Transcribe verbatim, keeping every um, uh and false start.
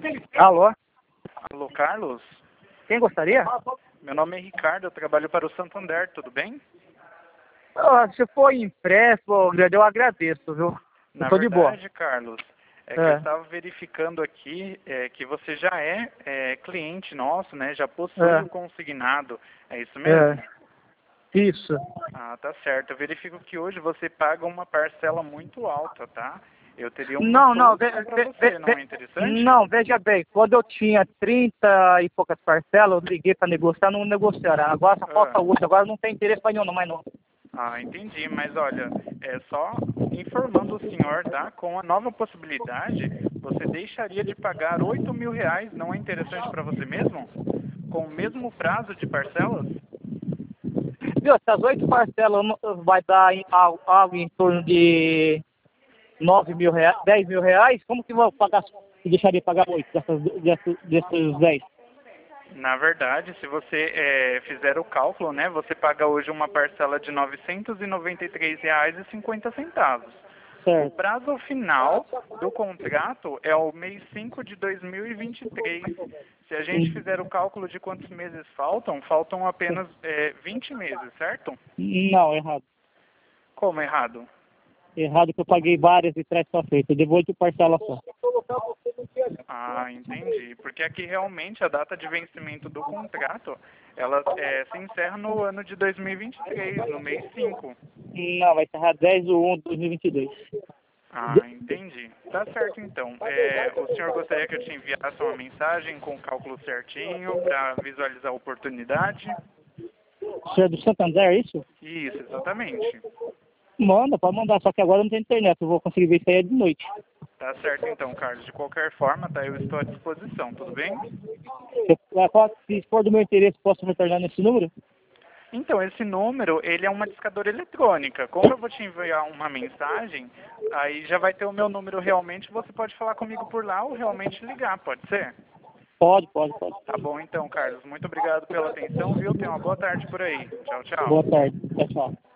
Alô? Alô, Carlos? Quem gostaria? Meu nome é Ricardo, eu trabalho para o Santander, tudo bem? Ah, se for empréstimo, grande, eu agradeço, viu? Na Eu tô de boa. verdade, Carlos, é que É. eu estava verificando aqui é, que você já é, é cliente nosso, né? Já possui É. o consignado, é isso mesmo? É. Isso. Ah, tá certo. Eu verifico que hoje você paga uma parcela muito alta, tá? Eu teria uma Não, não, ve, solução para ve, você, ve, não ve- é interessante? não, veja bem, quando eu tinha trinta e poucas parcelas, eu liguei para negociar, não negociaram. Agora só Ah. falta oito, agora não tem interesse para nenhum, não, mais não. Ah, entendi, mas olha, é só informando o senhor, tá? Com a nova possibilidade, você deixaria de pagar oito mil reais, não é interessante para você mesmo? Com o mesmo prazo de parcelas? Viu, essas oito parcelas não- vai dar em, algo, algo em torno de nove mil reais, dez mil reais, como que eu vou pagar, eu deixaria de pagar oito dessas, dessas, desses dez? Na verdade, se você é, fizer o cálculo, né, você paga hoje uma parcela de novecentos e noventa e três reais e cinquenta centavos. O Certo. prazo final do contrato é o mês cinco de dois mil e vinte e três. Se a gente fizer o cálculo de quantos meses faltam, faltam apenas é, vinte meses, certo? Não, errado. Como errado? Errado que eu paguei várias e trás para frente. Eu devolvo de parcela só. Ah, entendi. Porque aqui realmente a data de vencimento do contrato, ela é, se encerra no ano de dois mil e vinte e três, no mês cinco. Não, vai encerrar dez de um de dois mil e vinte e dois. Ah, entendi. Tá certo então. É, o senhor gostaria que eu te enviasse uma mensagem com o cálculo certinho para visualizar a oportunidade? O senhor é do Santander, é isso? Isso, exatamente. Manda, pode mandar, só que agora não tem internet, eu vou conseguir ver isso aí de noite. Tá certo então, Carlos. De qualquer forma, tá, eu estou à disposição, tudo bem? Se se for do meu interesse, posso retornar nesse número? Então, esse número, ele é uma discadora eletrônica. Como eu vou te enviar uma mensagem, aí já vai ter o meu número realmente, você pode falar comigo por lá ou realmente ligar, pode ser? Pode, pode, pode. Tá bom então, Carlos. Muito obrigado pela atenção, viu? Tenha uma boa tarde por aí. Tchau, tchau. Boa tarde. Tchau, tchau.